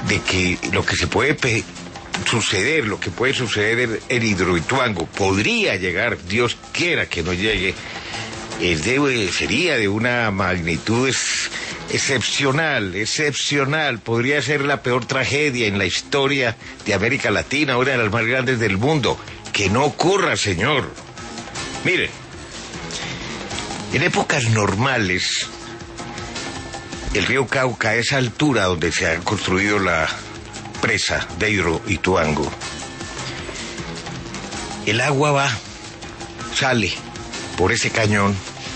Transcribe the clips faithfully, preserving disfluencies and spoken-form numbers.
de que lo que se puede pe- suceder, lo que puede suceder en Hidroituango, podría llegar, Dios quiera que no llegue, es de, sería de una magnitud es, excepcional, excepcional. Podría ser la peor tragedia en la historia de América Latina, una de las más grandes del mundo. Que no ocurra, señor. Miren, en épocas normales, el río Cauca, a esa altura donde se ha construido la presa de Hidroituango, el agua va, sale por ese cañón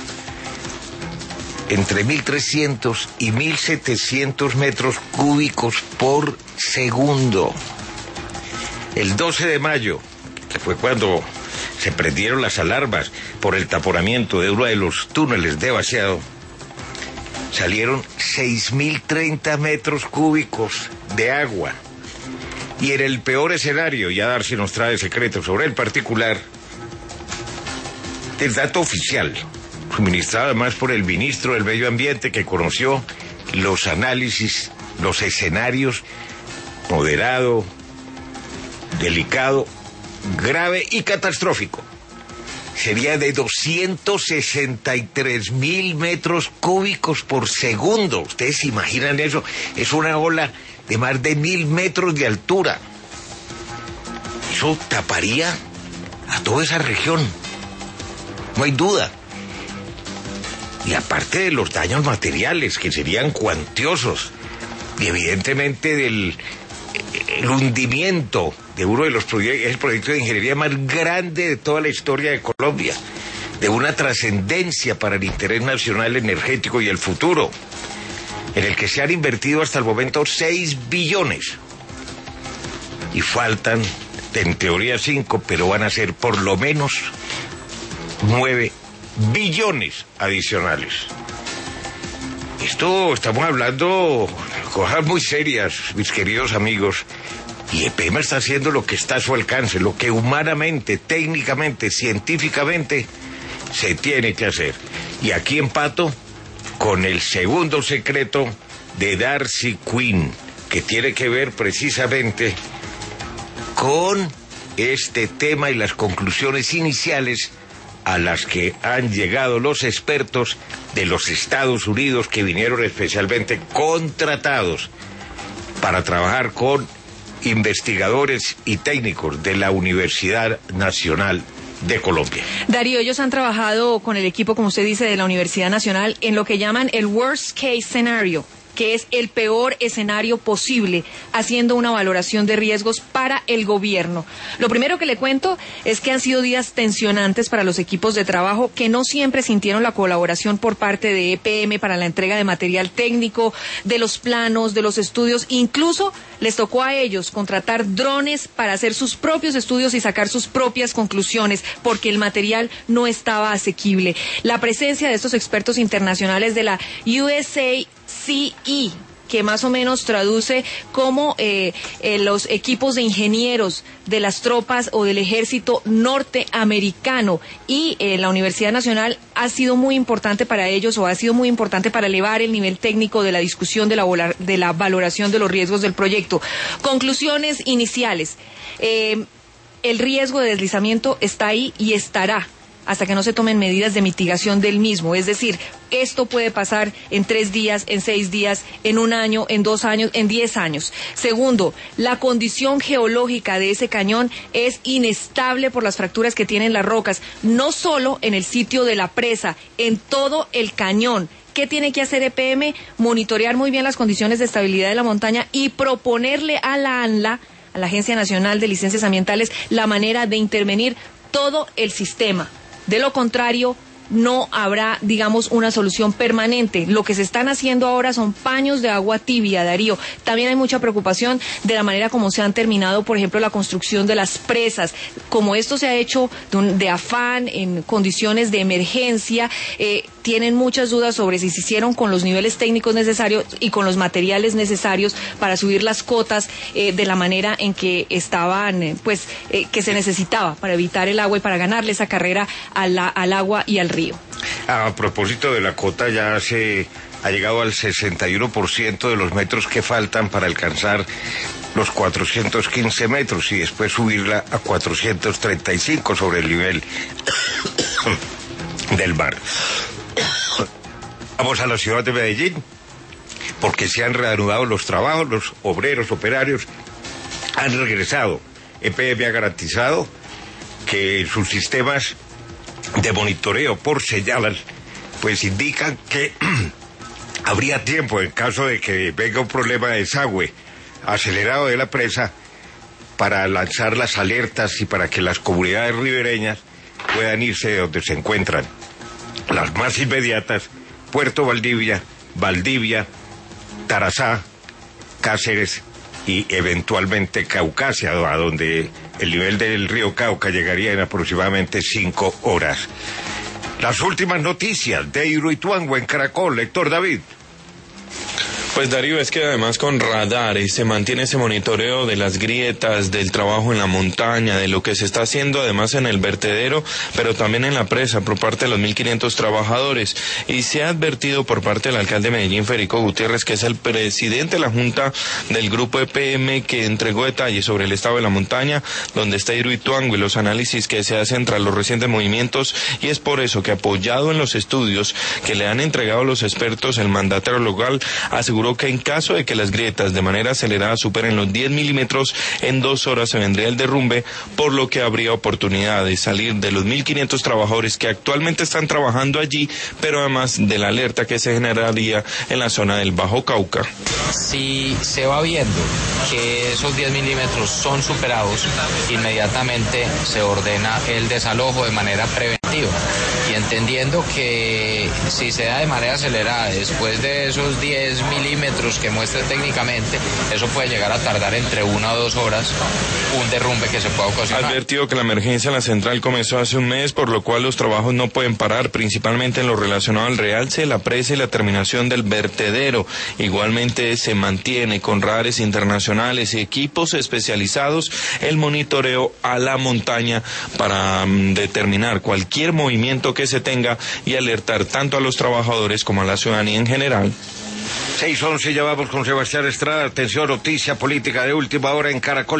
entre mil trescientos y mil setecientos metros cúbicos por segundo. El doce de mayo, que fue cuando se prendieron las alarmas por el taponamiento de uno de los túneles de vaciado, salieron seis mil treinta metros cúbicos de agua. Y en el peor escenario, ya Darcy nos trae secretos sobre el particular, el dato oficial, suministrado además por el ministro del Medio Ambiente, que conoció los análisis, los escenarios, moderado, delicado, grave y catastrófico, sería de doscientos sesenta y tres mil metros cúbicos por segundo. ¿Ustedes se imaginan eso? Es una ola de más de mil metros de altura. Eso taparía a toda esa región, no hay duda. Y aparte de los daños materiales, que serían cuantiosos, y evidentemente del el hundimiento de uno de los proyectos, el proyecto de ingeniería más grande de toda la historia de Colombia, de una trascendencia para el interés nacional energético y el futuro, en el que se han invertido hasta el momento seis billones. Y faltan, en teoría cinco, pero van a ser por lo menos nueve billones adicionales. Esto, estamos hablando cosas muy serias, mis queridos amigos, y EPEMA está haciendo lo que está a su alcance, lo que humanamente, técnicamente, científicamente se tiene que hacer. Y aquí empato con el segundo secreto de Darcy Quinn, que tiene que ver precisamente con este tema y las conclusiones iniciales a las que han llegado los expertos de los Estados Unidos, que vinieron especialmente contratados para trabajar con investigadores y técnicos de la Universidad Nacional de Colombia. Darío, ellos han trabajado con el equipo, como usted dice, de la Universidad Nacional en lo que llaman el worst case scenario, que es el peor escenario posible, haciendo una valoración de riesgos para el gobierno. Lo primero que le cuento es que han sido días tensionantes para los equipos de trabajo, que no siempre sintieron la colaboración por parte de E P M para la entrega de material técnico, de los planos, de los estudios. Incluso les tocó a ellos contratar drones para hacer sus propios estudios y sacar sus propias conclusiones, porque el material no estaba asequible. La presencia de estos expertos internacionales de la U S A C E, que más o menos traduce como eh, eh, los equipos de ingenieros de las tropas o del ejército norteamericano, y eh, la Universidad Nacional ha sido muy importante para ellos, o ha sido muy importante para elevar el nivel técnico de la discusión de la, vola, de la valoración de los riesgos del proyecto. Conclusiones iniciales. Eh, el riesgo de deslizamiento está ahí y estará hasta que no se tomen medidas de mitigación del mismo. Es decir, esto puede pasar en tres días, en seis días, en un año, en dos años, en diez años. Segundo, la condición geológica de ese cañón es inestable por las fracturas que tienen las rocas, no solo en el sitio de la presa, en todo el cañón. ¿Qué tiene que hacer E P M? Monitorear muy bien las condiciones de estabilidad de la montaña y proponerle a la ANLA, a la Agencia Nacional de Licencias Ambientales, la manera de intervenir todo el sistema. De lo contrario, no habrá, digamos, una solución permanente. Lo que se están haciendo ahora son paños de agua tibia, Darío. También hay mucha preocupación de la manera como se han terminado, por ejemplo, la construcción de las presas. Como esto se ha hecho de, un, de afán, en condiciones de emergencia, eh, tienen muchas dudas sobre si se hicieron con los niveles técnicos necesarios y con los materiales necesarios para subir las cotas eh, de la manera en que estaban, eh, pues, eh, que se necesitaba para evitar el agua y para ganarle esa carrera a la, al agua y al río. A propósito de la cota, ya hace ha llegado al sesenta y uno por ciento de los metros que faltan para alcanzar los cuatrocientos quince metros y después subirla a cuatrocientos treinta y cinco sobre el nivel del mar. Vamos a la ciudad de Medellín, porque se han reanudado los trabajos, los obreros, operarios han regresado. E P M ha garantizado que sus sistemas de monitoreo por señales pues indican que habría tiempo en caso de que venga un problema de desagüe acelerado de la presa para lanzar las alertas y para que las comunidades ribereñas puedan irse de donde se encuentran. Las más inmediatas: Puerto Valdivia, Valdivia, Tarazá, Cáceres y eventualmente Caucasia, a donde el nivel del río Cauca llegaría en aproximadamente cinco horas. Las últimas noticias de Hidroituango en Caracol, Héctor David. Pues Darío, es que además con radares se mantiene ese monitoreo de las grietas, del trabajo en la montaña, de lo que se está haciendo además en el vertedero, pero también en la presa por parte de los mil quinientos trabajadores. Y se ha advertido por parte del alcalde de Medellín, Federico Gutiérrez, que es el presidente de la Junta del Grupo E P M, que entregó detalles sobre el estado de la montaña, donde está Hidroituango y los análisis que se hacen tras los recientes movimientos, y es por eso que, apoyado en los estudios que le han entregado los expertos, el mandatario local aseguró que en caso de que las grietas de manera acelerada superen los diez milímetros, en dos horas se vendría el derrumbe, por lo que habría oportunidad de salir de los mil quinientos trabajadores que actualmente están trabajando allí, pero además de la alerta que se generaría en la zona del Bajo Cauca. Si se va viendo que esos diez milímetros son superados, inmediatamente se ordena el desalojo de manera preventiva, y entendiendo que si se da de manera acelerada después de esos diez milímetros que muestra técnicamente, eso puede llegar a tardar entre una o dos horas un derrumbe que se pueda ocasionar. Advertido que la emergencia en la central comenzó hace un mes, por lo cual los trabajos no pueden parar, principalmente en lo relacionado al realce, la presa y la terminación del vertedero. Igualmente se mantiene con radares internacionales y equipos especializados el monitoreo a la montaña para um, determinar cualquier movimiento que se tenga y alertar tanto a los trabajadores como a la ciudadanía en general. seis once, ya vamos con Sebastián Estrada. Atención, noticia política de última hora en Caracol.